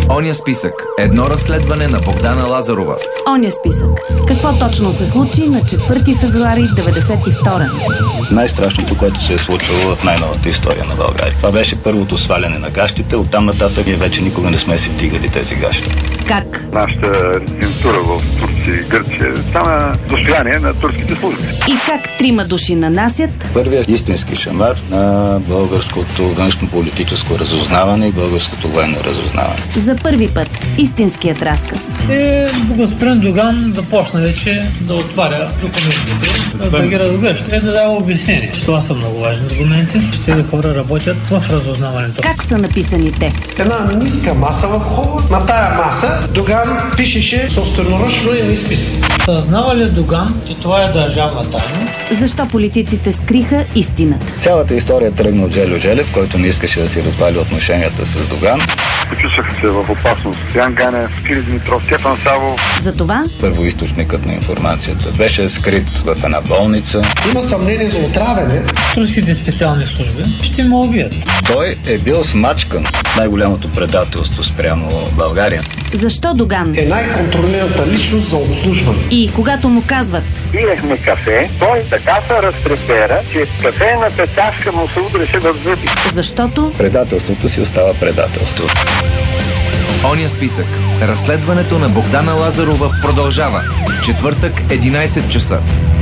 Оня списък. Едно разследване на Богдана Лазарова. Оня списък. Какво точно се случи на 4 февруари 1992? Най-страшното, което се е случило в най-новата история на България. Това беше първото сваляне на гащите. Оттам нататък вече никога не сме си вдигали тези гащи. Как? Нашата резидентура в Турция и Гърция стана достояние на турските служби. И как 3 души нанасят Първият истински шамар на българското външно-политическо разузнаване и българското военно разузнаване. за първи път истинският разказ. Господин Доган започна вече да отваря документите, да ги разглежда. Ще да дава обяснение. Това са много важни документи. Ще хора работят в разузнаването. Как са написани те? Една ниска маса в хола. На тая маса Доган пишеше собственоръчно едни списъци. Съзнава ли Доган, че това е държавна тайна? Защо политиците скриха истината? Цялата история тръгна от Жельо Желев, който не искаше да си развали отношенията с Доган. Почувстваха се в опасност Стоян Ганев, Кирил Димитров, Стефан Савов. Затова Първоизточникът на информацията беше скрит в една болница. Има съмнение за отравяне. Турските специални служби ще ме убият. Той е бил смачкан. Най-голямото предателство спрямо България. защо Доган? Е най-контролираната личност за обслужване. И когато му казват Пиехме кафе, той така се разтрепера, че кафената чашка му се удреше в зъби. защото Предателството си остава предателство. Оня списък. Разследването на Богдана Лазарова продължава. Четвъртък, 11 часа.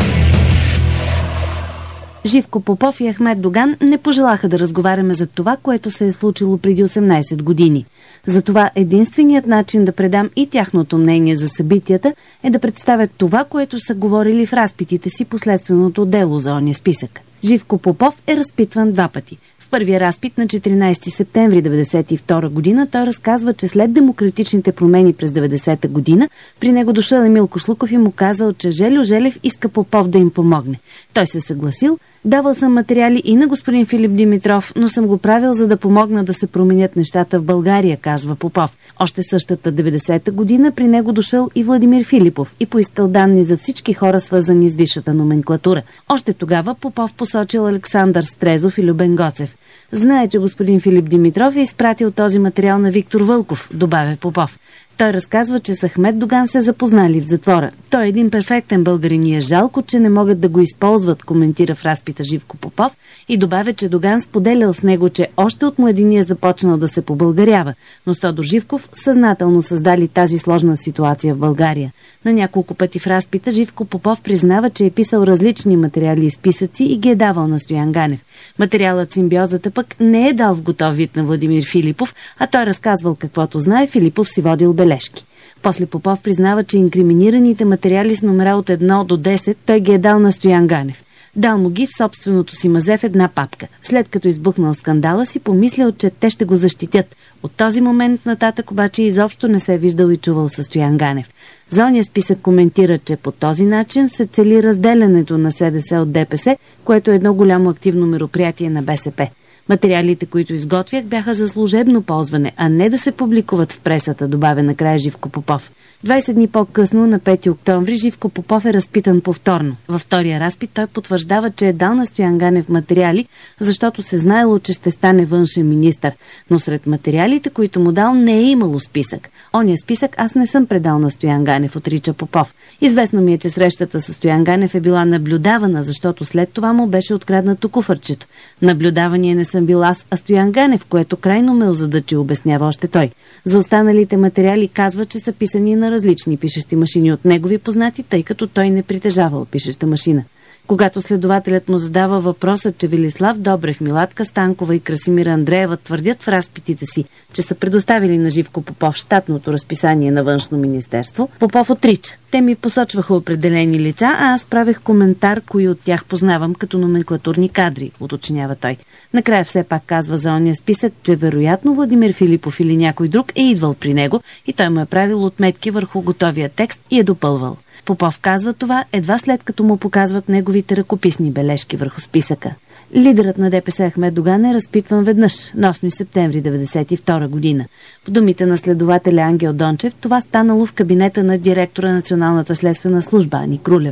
Живко Попов и Ахмед Доган не пожелаха да разговаряме за това, което се е случило преди 18 години. Затова единственият начин да предам и тяхното мнение за събитията е да представят това, което са говорили в разпитите си по следственото дело за оня списък. Живко Попов е разпитван 2 пъти. В първия разпит на 14 септември 1992 година той разказва, че след демократичните промени през 90-та година при него дошъл Емил Кошлуков и му казал, че Жельо Желев иска Попов да им помогне. Той се съгласил. Давал съм материали и на господин Филип Димитров, но съм го правил, за да помогна да се променят нещата в България, казва Попов. Още същата 90-та година при него дошъл и Владимир Филипов и поискал данни за всички хора, свързани с висшата номенклатура. Още тогава Попов посочил Александър Стрезов и Любен Гоцев. Знае, че господин Филип Димитров е изпратил този материал на Виктор Вълков, добавя Попов. Той разказва, че с Ахмед Доган се запознали в затвора. Той е един перфектен българин и е жалко, че не могат да го използват, коментира в разпита Живко Попов и добавя, че Доган споделял с него, че още от младиния е започнал да се побългарява, но Тодор Живков съзнателно създали тази сложна ситуация в България. На няколко пъти в разпита Живко Попов признава, че е писал различни материали и списъци и ги е давал на Стоян Ганев. Материалът Симбиозата пък не е дал в готов вид на Владимир Филипов, а той разказвал каквото знае, Филипов си водил бележки. После Попов признава, че инкриминираните материали с номера от 1 до 10 той ги е дал на Стоян Ганев. Дал му ги в собственото си мазе в една папка. След като избухнал скандала си, помислял, че те ще го защитят. От този момент нататък обаче изобщо не се виждал и чувал със Стоян Ганев. За ония списък коментира, че по този начин се цели разделянето на СДС от ДПС, което е едно голямо активно мероприятие на БСП. Материалите, които изготвях, бяха за служебно ползване, а не да се публикуват в пресата, добавя накрая Живко Попов. 20 дни по-късно, на 5 октомври, Живко Попов е разпитан повторно. Във втория разпит той потвърждава, че е дал на Стоян Ганев материали, защото се знаело, че ще стане външен министър. Но сред материалите, които му дал, не е имало списък. Ония списък аз не съм предал на Стоян Ганев, отрича Попов. Известно ми е, че срещата с Стоян Ганев е била наблюдавана, защото след това му беше откраднато куфърчето. Наблюдавания не съм бил аз, а Стоян Ганев, което крайно ме озадачи, обяснява още той. За останалите материали казва, че са писани на различни пишещи машини от негови познати, тъй като той не притежавал пишеща машина. Когато следователят му задава въпроса, че Велислав Добрев, Милатка Станкова и Красимира Андреева твърдят в разпитите си, че са предоставили на Живко Попов щатното разписание на Външно министерство, Попов отрича. Те ми посочваха определени лица, а аз правех коментар, кои от тях познавам като номенклатурни кадри, уточнява той. Накрая все пак казва за ония списък, че вероятно Владимир Филипов или някой друг е идвал при него и той му е правил отметки върху готовия текст и е допълвал. Попов казва това едва след като му показват неговите ръкописни бележки върху списъка. Лидерът на ДПС Ахмед Доган е разпитван веднъж на 8 септември 1992 година. По думите на следователя Ангел Дончев, това станало в кабинета на директора на Националната следствена служба Ани Крулева.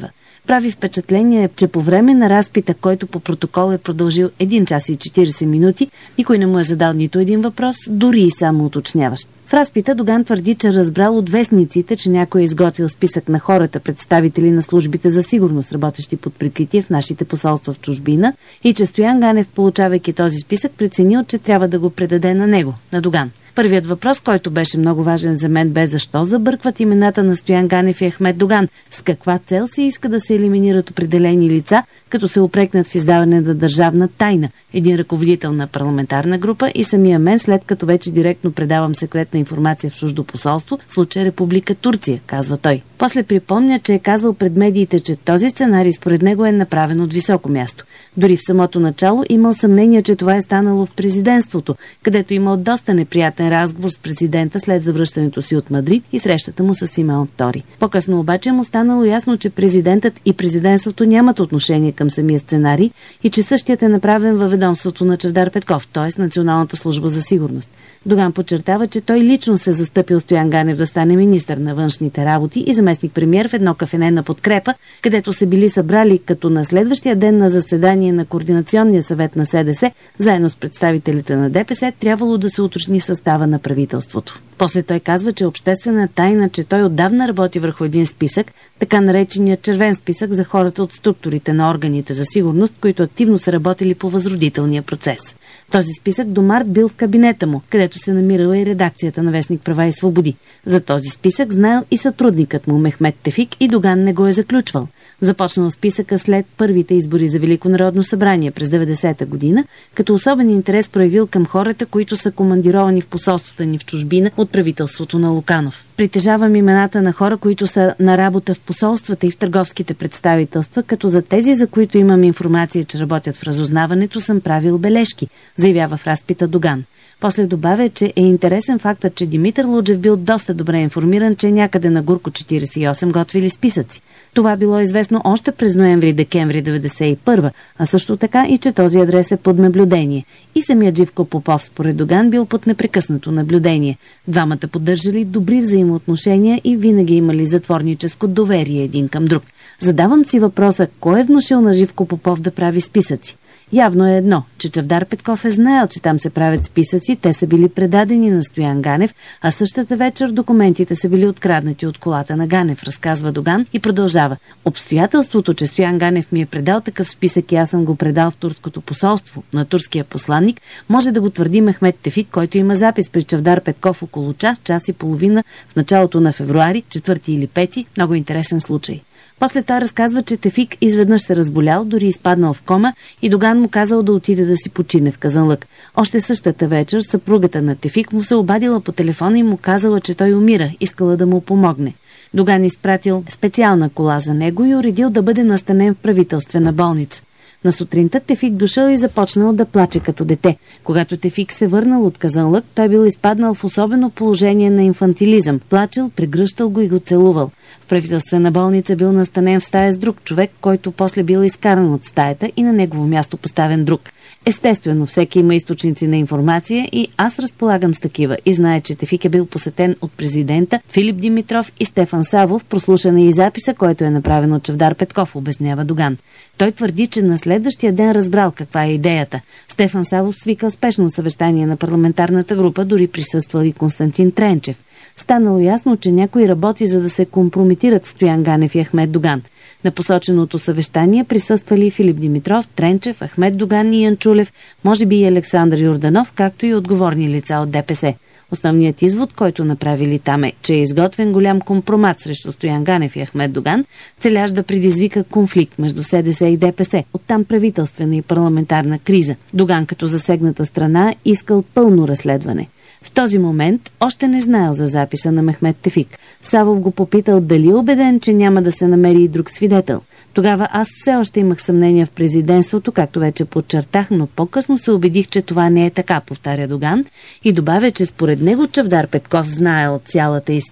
Прави впечатление, че по време на разпита, който по протокол е продължил 1 час и 40 минути, никой не му е задал нито един въпрос, дори и само уточняващ. В разпита Доган твърди, че разбрал от вестниците, че някой е изготвил списък на хората, представители на службите за сигурност, работещи под прикритие в нашите посолства в чужбина, и че Стоян Ганев, получавайки този списък, преценил, че трябва да го предаде на него, на Доган. Първият въпрос, който беше много важен за мен, бе защо забъркват имената на Стоян Ганев и Ахмед Доган, с каква цел се иска да се елиминират определени лица, като се упрекнат в издаване на държавна тайна, един ръководител на парламентарна група и самия мен, след като вече директно предавам секретна информация в чуждо посолство, в случая Република Турция, казва той. После припомня, че е казал пред медиите, че този сценарий според него е направен от високо място. Дори в самото начало имал съмнение, че това е станало в президентството, където имал доста неприятен разговор с президента след завръщането си от Мадрид и срещата му с Симеон II. По-късно обаче му станало ясно, че президентът и президентството нямат отношение към самия сценарий и че същият е направен във ведомството на Чавдар Петков, т.е. Националната служба за сигурност. Доган подчертава, че той лично се застъпил Стоян Ганев да стане министър на външните работи и заместник-премиер в едно кафене на подкрепа, където се били събрали, като на следващия ден на заседание на Координационния съвет на СДС, заедно с представителите на ДПС, трябвало да се уточни състава на правителството. После той казва, че обществена тайна, че той отдавна работи върху един списък, така нареченият червен списък за хората от структурите на органите за сигурност, които активно са работили по възродителния процес. Този списък до март бил в кабинета му, където се намирала и редакцията на вестник Права и свободи. За този списък знаел и сътрудникът му Мехмет Тефик и Доган не го е заключвал. Започнал списъка след първите избори за Велико народно събрание през 90-та година, като особен интерес проявил към хората, които са командировани в посолствата ни в чужбина от правителството на Луканов. Притежавам имената на хора, които са на работа в посолствата и в търговските представителства, като за тези, за които имам информация, че работят в разузнаването, съм правил бележки, заявява в разпита Доган. После добавя, че е интересен фактът, че Димитър Луджев бил доста добре информиран, че някъде на Гурко 48 готвили списъци. Това било известно още през ноември-декември 1991, а също така и че този адрес е под наблюдение. И самият Живко Попов, според Доган, бил под непрекъснато наблюдение. Двамата поддържали добри взаимоотношения и винаги имали затворническо доверие един към друг. Задавам си въпроса, кой е внушил на Живко Попов да прави списъци? Явно е едно, че Чавдар Петков е знаел, че там се правят списъци, те са били предадени на Стоян Ганев, а същата вечер документите са били откраднати от колата на Ганев, разказва Доган и продължава. Обстоятелството, че Стоян Ганев ми е предал такъв списък и аз съм го предал в турското посолство на турския посланник, може да го твърди Мехмет Тефик, който има запис при Чавдар Петков около час и половина в началото на февруари, 4 или 5, много интересен случай. После той разказва, че Тефик изведнъж се разболял, дори изпаднал в кома и Доган му казал да отиде да си почине в Казанлък. Още същата вечер съпругата на Тефик му се обадила по телефона и му казала, че той умира, искала да му помогне. Доган изпратил специална кола за него и уредил да бъде настанен в правителствена болница. На сутринта Тефик дошъл и започнал да плаче като дете. Когато Тефик се върнал от Казанлък, той бил изпаднал в особено положение на инфантилизъм. Плачел, прегръщал го и го целувал. В правителствена болница бил настанен в стая с друг човек, който после бил изкаран от стаята и на негово място поставен друг. Естествено, всеки има източници на информация и аз разполагам с такива и знае, че Тефик е бил посетен от президента Филип Димитров и Стефан Савов, прослушан и записа, който е направен от Чавдар Петков, обяснява Доган. Той твърди, че на следващия ден разбрал каква е идеята. Стефан Савов свикал спешно съвещание на парламентарната група, дори присъствал и Константин Тренчев. Станало ясно, че някой работи, за да се компрометират Стоян Ганев и Ахмед Доган. На посоченото съвещание присъствали Филип Димитров, Тренчев, Ахмед Доган и Янчулев, може би и Александър Йорданов, както и отговорни лица от ДПС. Основният извод, който направили там е, че е изготвен голям компромат срещу Стоян Ганев и Ахмед Доган, целящ да предизвика конфликт между СДС и ДПС, оттам правителствена и парламентарна криза. Доган като засегната страна искал пълно разследване. В този момент още не знаел за записа на Мехмет Тефик. Савов го попитал дали е убеден, че няма да се намери и друг свидетел. Тогава аз все още имах съмнения в президентството, както вече подчертах, но по-късно се убедих, че това не е така, повтаря Доган и добавя, че според него Чавдар Петков знаел цялата истина.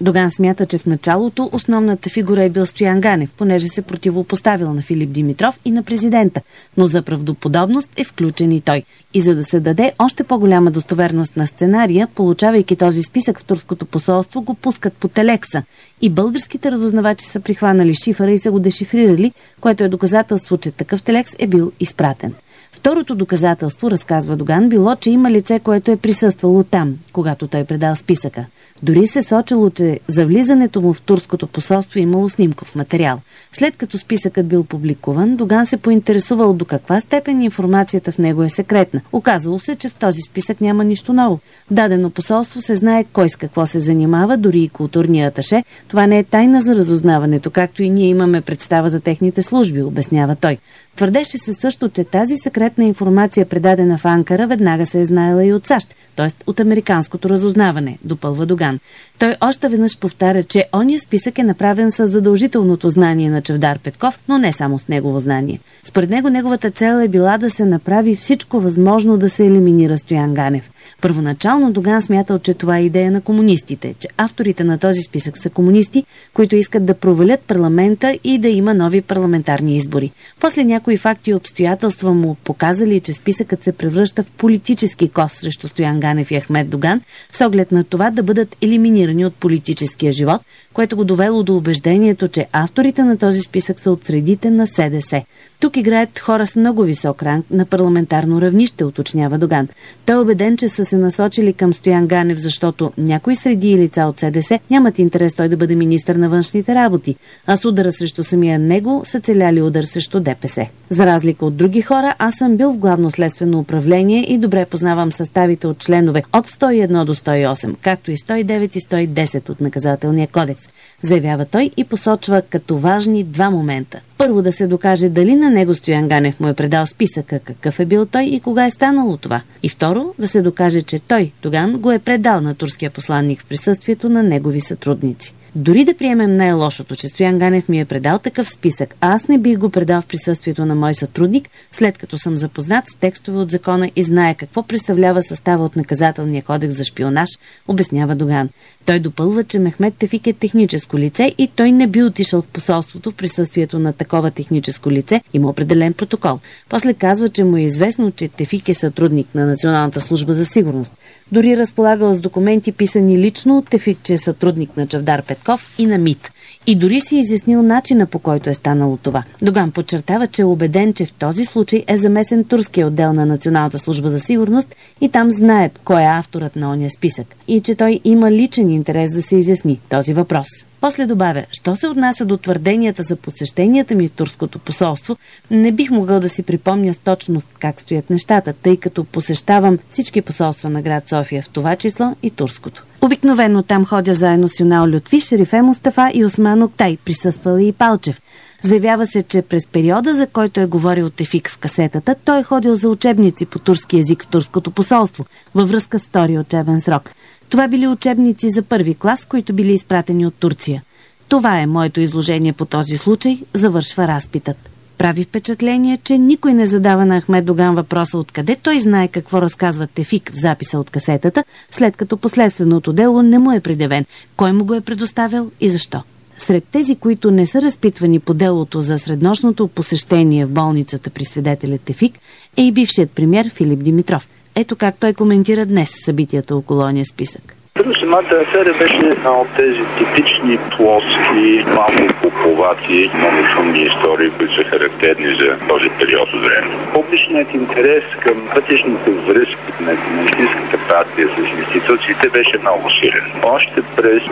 Доган смята, че в началото основната фигура е бил Стоян Ганев, понеже се противопоставил на Филип Димитров и на президента, но за правдоподобност е включен и той. И за да се даде още по-голяма достоверност на сценария, получавайки този списък в турското посолство, го пускат по телекса. И българските разузнавачи са прихванали шифъра и са го дешифрирали, което е доказателство, че такъв телекс е бил изпратен. Второто доказателство, разказва Доган, било, че има лице, което е присъствало там, когато той предал списъка. Дори се сочило, че за влизането му в турското посолство имало снимков материал. След като списъкът бил публикуван, Доган се поинтересувал до каква степен информацията в него е секретна. Оказало се, че в този списък няма нищо ново. В дадено посолство се знае кой с какво се занимава, дори и културния аташе. Това не е тайна за разузнаването, както и ние имаме представа за техните служби, обяснява той. Твърдеше се също, че тази секретна информация, предадена в Анкара, веднага се е знаела и от САЩ, т.е. от американското разузнаване, допълва Доган. Той още веднъж повтаря, че ония списък е направен с задължителното знание на Чавдар Петков, но не само с негово знание. Според него неговата цел е била да се направи всичко възможно да се елиминира Стоян Ганев. Първоначално Доган смятал, че това е идея на комунистите, че авторите на този списък са комунисти, които искат да провалят парламента и да има нови парламентарни избори. После някои факти и обстоятелства му показали, че списъкът се превръща в политически кос срещу Стоян Ганев и Ахмед Доган, с оглед на това да бъдат елиминирани от политическия живот, което го довело до убеждението, че авторите на този списък са от средите на СДС. Тук играят хора с много висок ранг на парламентарно равнище, уточнява Доган. Той е убеден, че са се насочили към Стоян Ганев, защото някои среди и лица от СДС нямат интерес той да бъде министър на външните работи, а с удара срещу самия него са целяли удар срещу ДПС. За разлика от други хора, аз съм бил в главно следствено управление и добре познавам съставите от членове от 101 до 108, както и 109 и 110 от наказателния кодекс, заявява той и посочва като важни два момента. Първо, да се докаже дали на него Стоян Ганев му е предал списъка, какъв е бил той и кога е станало това. И второ, да се докаже, че той, Доган, го е предал на турския посланник в присъствието на негови сътрудници. Дори да приемем най-лошото, че Стоян Ганев ми е предал такъв списък, а аз не бих го предал в присъствието на мой сътрудник, след като съм запознат с текстове от закона и знае какво представлява състава от наказателния кодекс за шпионаж, обяснява Доган. Той допълва, че Мехмед Тефик е техническо лице и той не би отишъл в посолството в присъствието на такова техническо лице, има определен протокол. После казва, че му е известно, че Тефик е сътрудник на Националната служба за сигурност. Дори разполагал с документи, писани лично от Тефик, че е сътрудник на Чавдар Петков и на МИТ. И дори си изяснил начина, по който е станало това. Доган подчертава, че е убеден, че в този случай е замесен турския отдел на Националната служба за сигурност и там знаят кой е авторът на ония списък и че той има личен интерес да се изясни този въпрос. После добавя, що се отнася до твърденията за посещенията ми в турското посолство, не бих могъл да си припомня с точност как стоят нещата, тъй като посещавам всички посолства на град София, в това число и турското. Обикновено там ходя заедно с Юнал Лютфи, Шерифе Мустафа и Осман Октай, присъствал и Палчев. Заявява се, че през периода, за който е говорил Тефик в касетата, той е ходил за учебници по турски език в турското посолство, във връзка с втория учебен срок. Това били учебници за първи клас, които били изпратени от Турция. Това е моето изложение по този случай, завършва разпитът. Прави впечатление, че никой не задава на Ахмед Доган въпроса откъде той знае какво разказва Тефик в записа от касетата, след като последственото дело не му е предявен, кой му го е предоставил и защо. Сред тези, които не са разпитвани по делото за среднощното посещение в болницата при свидетеля Тефик, е и бившият премиер Филип Димитров. Ето как той коментира днес събитията около ония списък. Самата афера беше една от тези типични плоски, малко куповати, много шумни истории, които са характерни за този период от време. Публичният интерес към вътрешните връзки на Комунистическата партия с институциите беше много силен. Още през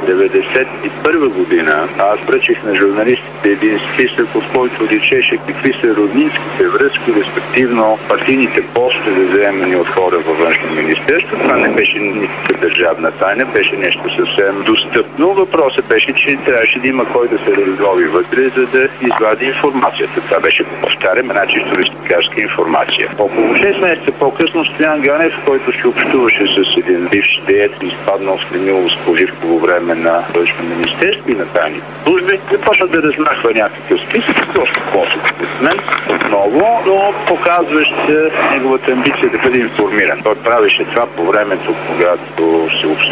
1991 година аз връчих на журналистите един списък, от който личеше какви са роднинските връзки, респективно партийните постове, заемани от хора във външно министерство. Това не беше никаква държавна тайна, беше нещо съвсем достъпно. Въпросът беше, че трябваше да има кой да се разлови вътре, за да извади информацията. Това беше, повтарям, една чисто листикарска информация. Около 6 месеца по-късно Стоян Ганев, който се общуваше с един бивш деец, изпаднал в немилост по живково време на външно министерство и на тайните служби, започна да размахва някакъв списък, доста по-сък мен отново, но показващ неговата амбиция да бъде информиран. Той правеше това по времето, когато се обсъжда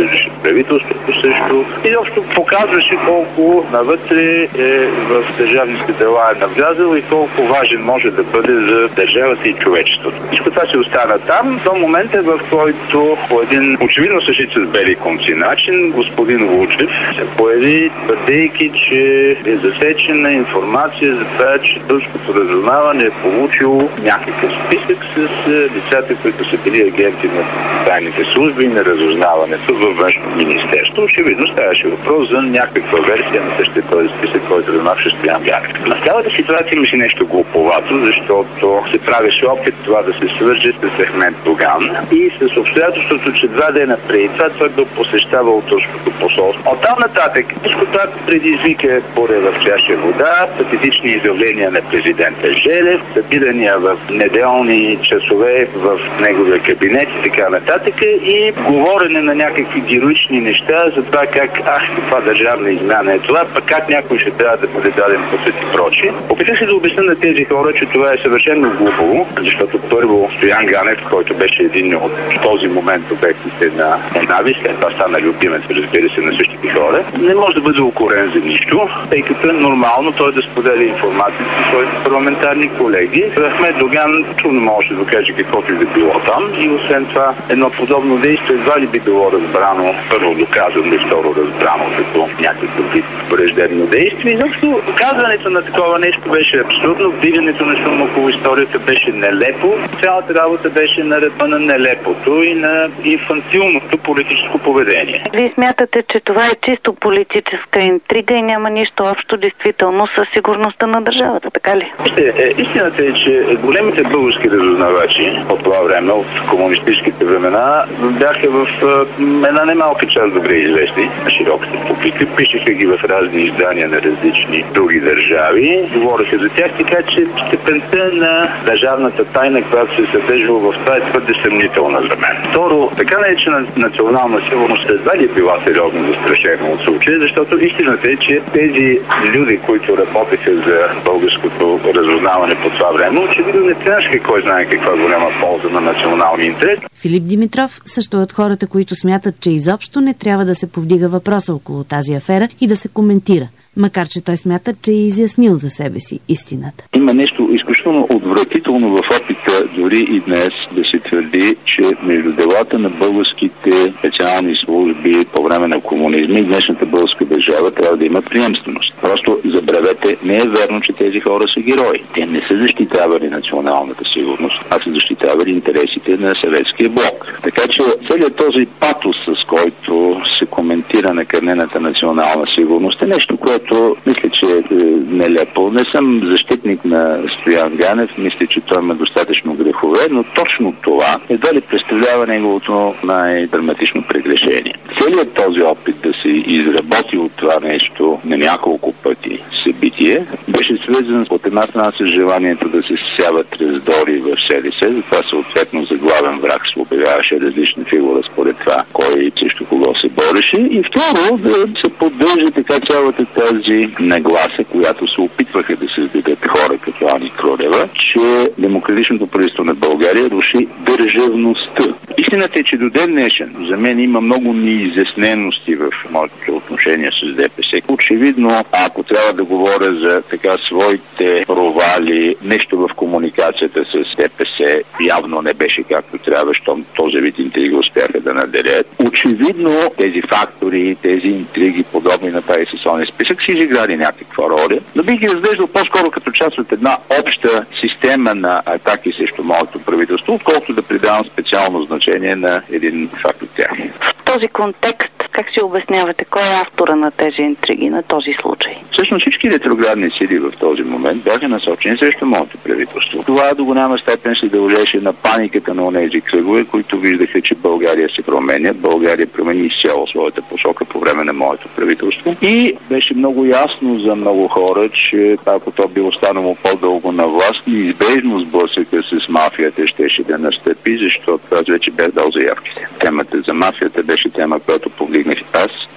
поддържаше правителството също. И общо показваше колко навътре в държавните дела е навлязъл и колко важен може да бъде за държавата и човечеството. Всичко това се остана там до момента, в който по един очевидно съшит с бели конци начин господин Лучев се появи, твърдейки, че е засечена информация за това, че турското разузнаване е получило някакъв списък с лицата, които са били агенти на тайните служби и на разузнаването във Външно министерство. Очевидно ставаше въпрос за някаква версия на същия този списък, който замахше Стоян Ганев. На цялата ситуация имаше нещо глуповато, защото се правеше опит това да се свърже с Ахмед Доган и с обстоятелството, че 2 дена преди това той бил посещавал турското посолство. Оттам нататък всичко това предизвика буря в чаша вода, патетични изявления на президента Желев, събирания в неделни часове в неговия кабинет и така нататък и говорене на някакви героични неща за това как каква държавна измяна е това, пък как някой ще трябва да бъде даден по съд и прочие. Опитах се да обясня на тези хора, че това е съвършено глупаво, защото първо Стоян Ганев, който беше един от този момент обектите на ненавист, след това стана любимец, разбира се, на същите хора, не може да бъде укорен за нищо, тъй като е нормално той да споделя информация с своите парламентарни колеги. Ахмед Доган трудно може да докаже каквото и да било там и освен това едно подобно действие едва ли би било разбрано, първо доказано и второ разбрано като някакъв вид враждебно действие. Защото казването на такова нещо беше абсурдно, вдигането на шум около историята беше нелепо, цялата работа беше на ръба на нелепото и на инфантилното политическо поведение. Вие смятате, че това е чисто политическа интрига и няма нищо общо действително със сигурността на държавата, така ли? Истината е, че големите български разузнавачи от това време, от комунистическите времена, бяха в една немалка част добре известни на широката публика. Пишеха ги в разни издания на различни други държави. Говореха за тях, така че степента на държавната тайна, която се съдържала в това, е твърде съмнителна за мен. Второ, така наречена национална сигурност едва ли е била сериозно застрашена от случая, защото истината е, че тези люди, които работеха за българското разузнаване по това време, очевидно не трябваше кой знае каква голяма полза на националния интерес. Филип Димитров също е от хората, които смятат, че изобщо не трябва да се повдига въпроса около тази афера и да се коментира, макар че той смята, че е изяснил за себе си истината. Има нещо изключително отвратително в опита дори и днес да се твърди, че между делата на българските специални служби по време на комунизма и днешната българска държава трябва да има приемственост. Просто забравете, не е верно, че тези хора са герои. Те не са защитавали националната сигурност, а са защитавали интересите на съветския блок. Така че целият този патос, с който се коментира накърнената национална сигурност, е нещо, което мисля, че е нелепо. Не съм защитник на Стоян Ганев, мисля, че той има достатъчно грехове, но точно това едва ли представлява неговото най-драматично прегрешение. Целият този опит да се изработи от това нещо на няколко пъти събитие беше свързан от една страна с желанието да се сяват раздори в СДС, затова съответно за главен враг се обявяваше различна фигура според това кой срещу кого се бореше и второ да се поддържа така цялата тази нагласа, която се опитваха да създадат хора като Ани Кролева, че демократичното правителство на България руши държавността. Истината е, че до ден днешен за мен има много неизяснености в моите отношения с ДПС. Очевидно, ако трябва да говоря за така своите провали, нещо в комуникацията с ДПС явно не беше както трябва, щом този вид интриги успяха да наделят. Очевидно тези фактори, тези интриги, подобни на тази социалния списък, си изиграли някаква роля, но бих ги разглеждал по-скоро като част от една обща система на атаки срещу моето правителство, отколкото да придавам специално значение на един факт от тях. В този контекст, как си обяснявате, кой е автора на тези интриги, на този случай? Всъщност всички ретроградни сили в този момент бяха насочени срещу моето правителство. Това до голяма степен се дължеше на паниката на онези кръгове, които виждаха, че България се променя. България промени изцяло своята посока по време на моето правителство. И беше много ясно за много хора, че ако то би останало по-дълго на власт, неизбежно сблъсъка с мафията щеше да настъпи, защото аз вече бях дал заявките. Темата за мафията беше тема, която повдигнах аз под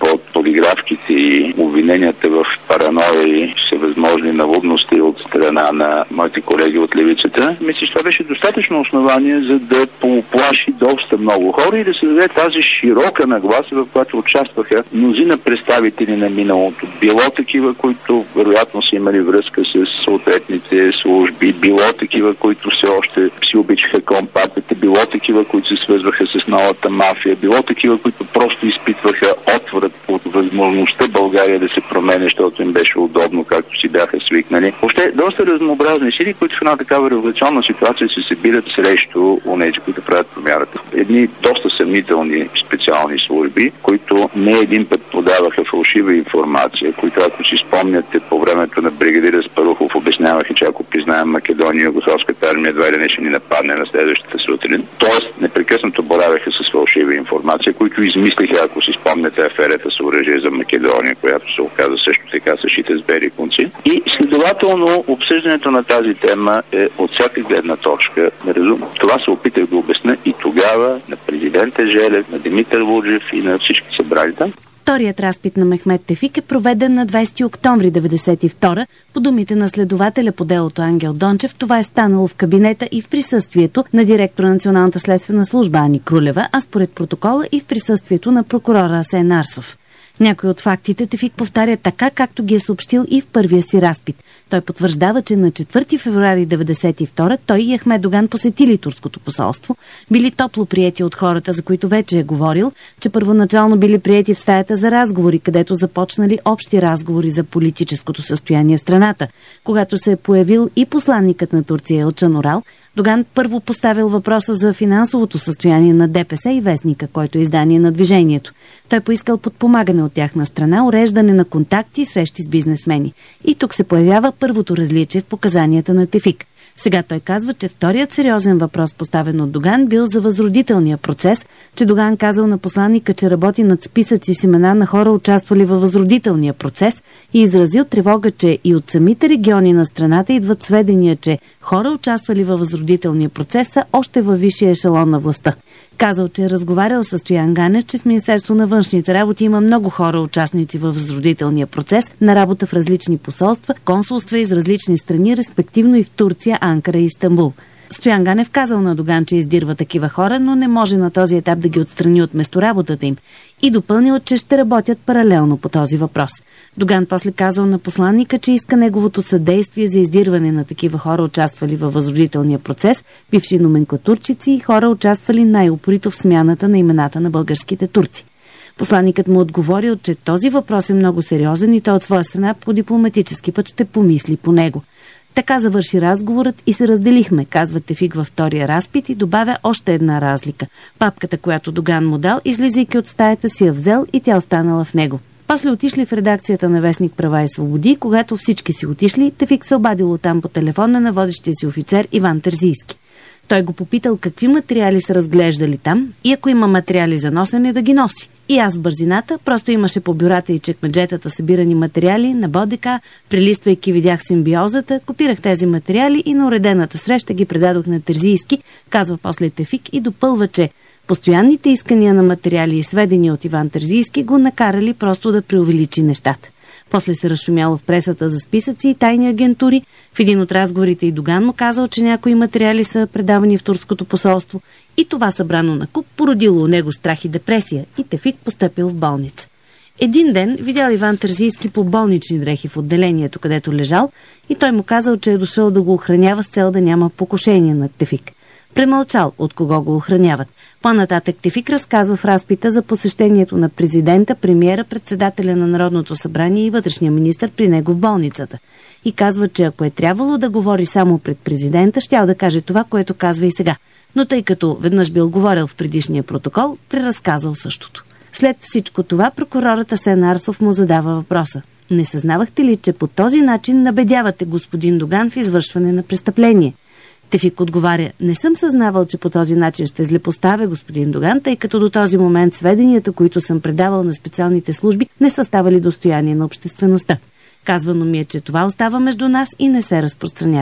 подигравките и обвиненията в параноя и всевъзможни наводности от страна на моите колеги от левицата, мисля, че това беше достатъчно основание, за да поуплаши доста много хора и да се даде тази широка нагласа, в която участваха мнозина представители на миналото. Било такива, които вероятно са имали връзка с съответните служби, било такива, които все още си обичаха компартията, било такива, които се свързваха с новата мафия, било такива, които просто изпитваха отврат от възможността България да се промене, защото им беше удобно, както си бяха свикнали. Въобще доста разнообразни сили, които в една такава революционна ситуация се събират срещу онези, които правят промяната. Едни доста съмнителни специални служби, които не един път подаваха фалшива информация, които, ако си спомняте, по времето на бригадира Спарухов обясняваха, че ако признаем Македония, Югославската армия едва ли не ще ни нападне на следващата сутрин. Тоест, непрекъснато боравяха с фалшива информация, които измислиха, ако си спомняте, аферата с оръжие за Македония, която се оказа също така съшита с бели конци. И следователно обсъждането на тази тема е от всяка гледна точка неразумно. Това се опитах да обясня и тогава на президента Желев, на Димитър Луджев и на всички събрали там. Вторият разпит на Мехмет Тефик е проведен на 20 октомври 1992. По думите на следователя по делото Ангел Дончев, това е станало в кабинета и в присъствието на директора на Националната следствена служба Ани Крулева, а според протокола и в присъствието на прокурора Асен Арсов. Някои от фактите Тефик повтаря така, както ги е съобщил и в първия си разпит. Той потвърждава, че на 4 февруари 1992 той и Ахмед Доган посетили турското посолство, били топло приети от хората, за които вече е говорил, че първоначално били приети в стаята за разговори, където започнали общи разговори за политическото състояние в страната. Когато се е появил и посланникът на Турция Елчан Орал, Доган първо поставил въпроса за финансовото състояние на ДПС и Вестника, който е издание на движението. Той поискал подпомагане от тяхна страна, уреждане на контакти и срещи с бизнесмени. И тук се появява първото различие в показанията на Тефик. Сега той казва, че вторият сериозен въпрос, поставен от Доган, бил за възродителния процес, че Доган казал на посланника, че работи над списъци с имена на хора, участвали във възродителния процес, и изразил тревога, че и от самите региони на страната идват сведения, че хора, участвали във възродителния процес, са още във висшия ешелон на властта. Казал, че е разговарял с Стоян Ганев, че в Министерство на външните работи има много хора, участници във възродителния процес, на работа в различни посолства, консулства из различни страни, респективно и в Турция, Анкара и Истанбул. Стоян Ганев казал на Доган, че издирва такива хора, но не може на този етап да ги отстрани от местоработата им. И допълнил, че ще работят паралелно по този въпрос. Доган после казал на посланника, че иска неговото съдействие за издирване на такива хора, участвали във възродителния процес, бивши номенклатурчици и хора, участвали най-упорито в смяната на имената на българските турци. Посланникът му отговорил, че този въпрос е много сериозен и той от своя страна по дипломатически път ще помисли по него. Така завърши разговорът и се разделихме, казва Тефик във втория разпит и добавя още една разлика. Папката, която Доган му дал, излизайки от стаята, си я взел и тя останала в него. После отишли в редакцията на Вестник Права и свободи, когато всички си отишли, Тефик се обадил оттам по телефона на водещия си офицер Иван Терзийски. Той го попитал какви материали са разглеждали там и ако има материали за носене, да ги носи. И аз в бързината, просто имаше по бюрата и чекмеджетата събирани материали на БОДК, прелиствайки видях симбиозата, копирах тези материали и на уредената среща ги предадох на Терзийски, казва после Тефик и допълва, че постоянните искания на материали и сведения от Иван Терзийски го накарали просто да преувеличи нещата. После се разшумяло в пресата за списъци и тайни агентури. В един от разговорите и Доган му казал, че някои материали са предавани в турското посолство и това събрано на куп породило у него страх и депресия и Тефик постъпил в болница. Един ден видял Иван Терзийски по болнични дрехи в отделението, където лежал, и той му казал, че е дошъл да го охранява с цел да няма покушение над Тефик. Премълчал от кого го охраняват. По-нататък Тефик разказва в разпита за посещението на президента, премиера, председателя на Народното събрание и вътрешния министър при него в болницата. И казва, че ако е трябвало да говори само пред президента, щял да каже това, което казва и сега. Но тъй като веднъж бил говорил в предишния протокол, преразказал същото. След всичко това прокурорът Асен Арсов му задава въпроса: не съзнавахте ли, че по този начин набедявате господин Доган в извършване на престъпление? Тефик отговаря: не съм съзнавал, че по този начин ще злепоставя господин Доган, тъй като до този момент сведенията, които съм предавал на специалните служби, не са ставали достояние на обществеността. Казвано ми е, че това остава между нас и не се разпространява.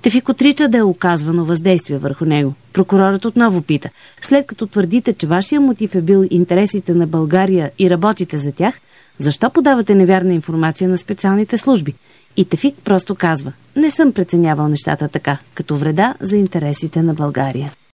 Тефик отрича да е оказвано въздействие върху него. Прокурорът отново пита: след като твърдите, че вашия мотив е бил интересите на България и работите за тях, защо подавате невярна информация на специалните служби? И Тефик просто казва: не съм преценявал нещата така, като вреда за интересите на България.